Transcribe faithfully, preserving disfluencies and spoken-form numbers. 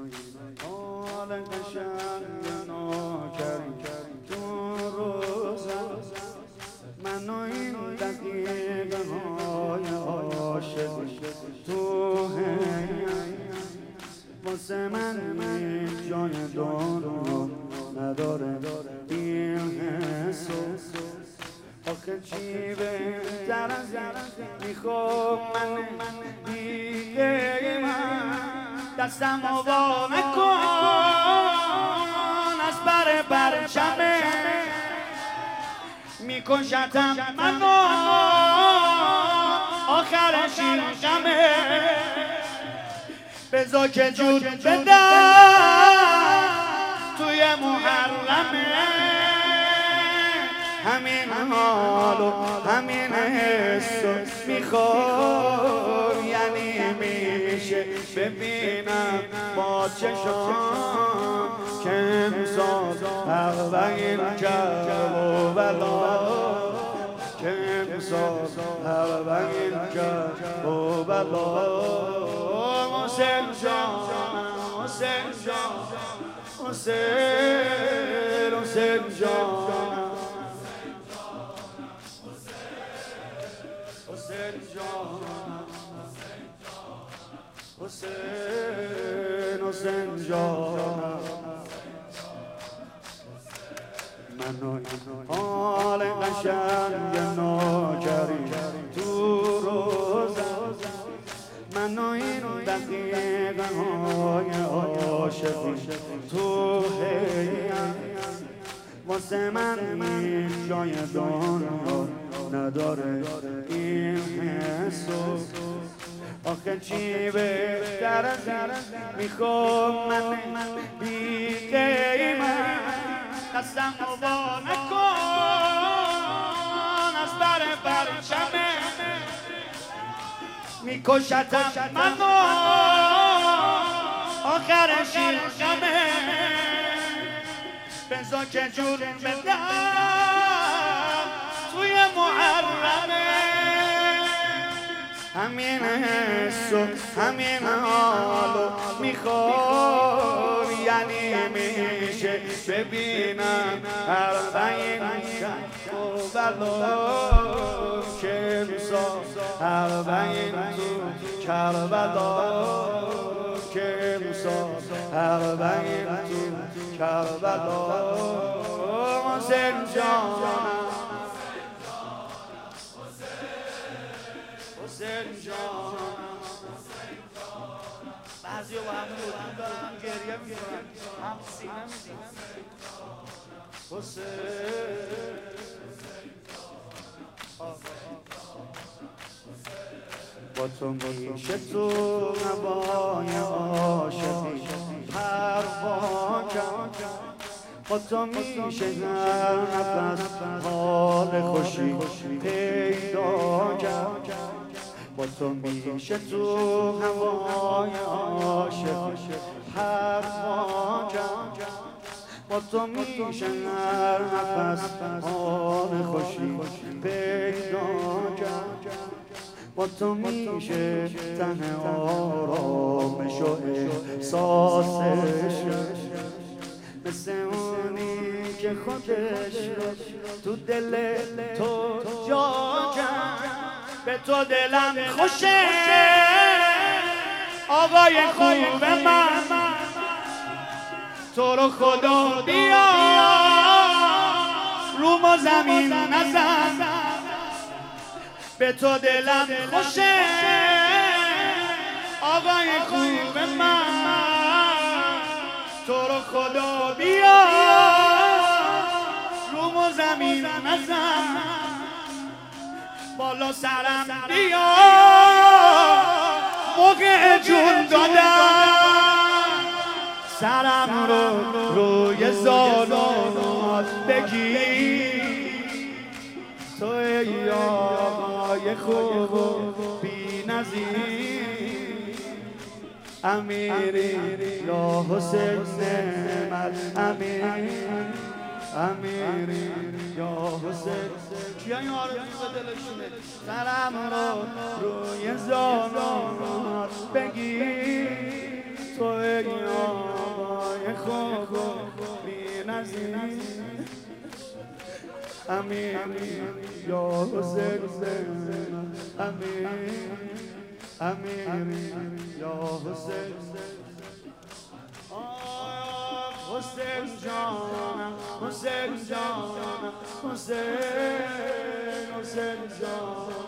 حال قشنگ ناکریم تو روزم من و این دقیقه های عاشقی تو هیم واسه من یک جای دنیا نداره این حسو آخه چی بهتر از میخوام من دیگه من دستم رو وا نکن از بر پرچمه میکشتم منو آخرش این غمه بذار که جون بدم توی محرمه همین حالو همین حسو میخوام یعنی میشه ببینم با چشام که امسال اولین کرب و بلا که امسال اولین کرب و بلا حسین جانم حسین جانم حسین حسین جانم حسین جانم حسین حسین جانم منو حال قشنگ ناکریم تو روزم منو این دقیقه های عاشقی تو هیم واسه من این جای دنیا نداره این حسو آخه چی بهتر از میخوام من دیگه من دستم رو وا نکن از بر پرچمه میکشتم منو آخرش این غمه بذار که جون بدم توی محرمه همین حسو همین حالو میخوام یعنی میشه ببینم اربعین کرب و بلا که امسال اربعین تو کربلا که امسال اربعین تو کربلا حسین جانم حسین جانم بعضی با هم بودن دارن گریه میکنن هم سینه میزنن حسین با تو میشه تو هوای عاشقی پرواز با تو میشه هر نفس حال خوشی پیدا کرد با تو میشه تو هوای عاشقی پرواز با تو میشه هر نفس حال خوشی پیدا کرد با تو میشه تن آرامش و احساسش مثل اونی که خودش رو تو دل تو جا کرد به تو دلم خوشه آقای خوب من تو رو خدا بیا رو ما زمین نزن به تو دلم خوشه آقای خوب من تو رو خدا بیا رو ما زمین نزن بالا سرم بیا موقع جون دادم سرم رو روی زانوات بگیر تو ای آقای خوب و بی نظیر امیری یا حسین نعمت امیر امیری یا حسین کیا این آرزو به دلشونه سرم رو روی زانوات بگیر تو ای امیری یا حسین امیری امیری یا حسین حسین جانم حسین جانم حسین حسین جانم